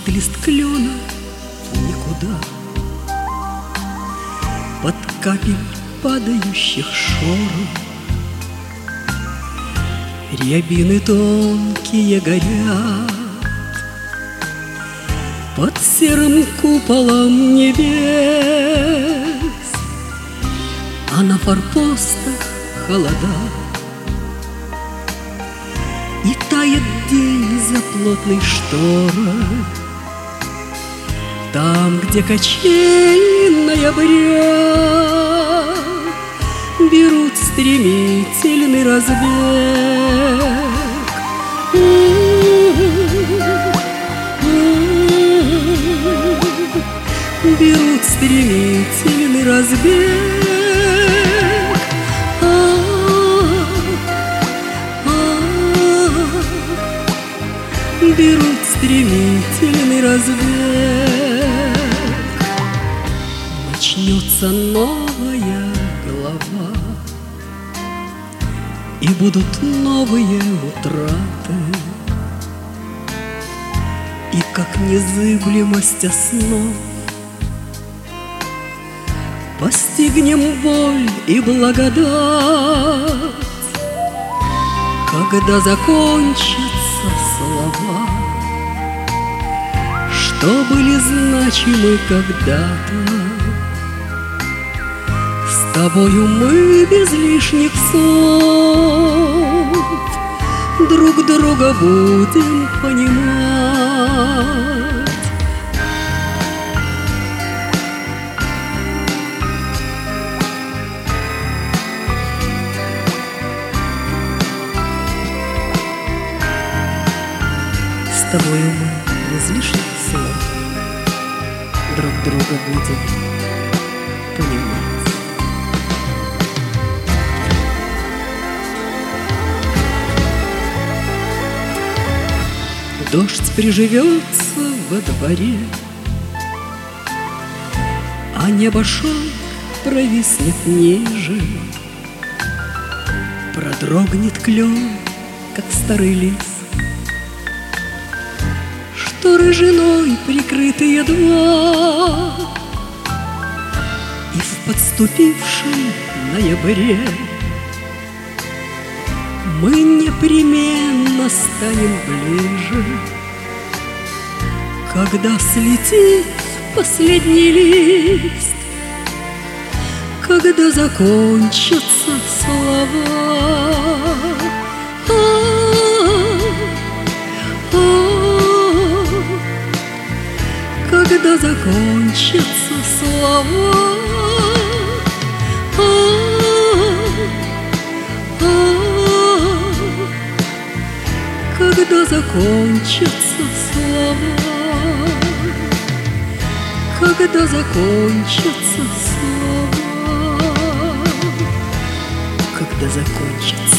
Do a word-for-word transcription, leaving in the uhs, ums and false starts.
Звонит лист клена в никуда под капель падающих шоров. Рябины тонкие горят под серым куполом небес, а на форпостах холода, и тает день за плотной шторой. Там, где качели ноября берут стремительный разбег, берут стремительный разбег. Берут стремительный разбег. Начнется новая глава, и будут новые утраты, и как незыблемость основ постигнем боль и благодать, когда закончатся слова, что были значимы когда-то. С тобою мы без лишних слов друг друга будем понимать. С тобою мы без лишних слов друг друга будем понимать. Дождь приживется во дворе, а небо шел провиснет ниже. Продрогнет клен, как старый лис, что рыжиной прикрыты едва, и в подступившем ноябре мы непременно станем ближе, когда слетит последний лист, когда закончатся слова. Когда закончатся слова, когда закончатся слова, когда закончатся слова, когда закончатся.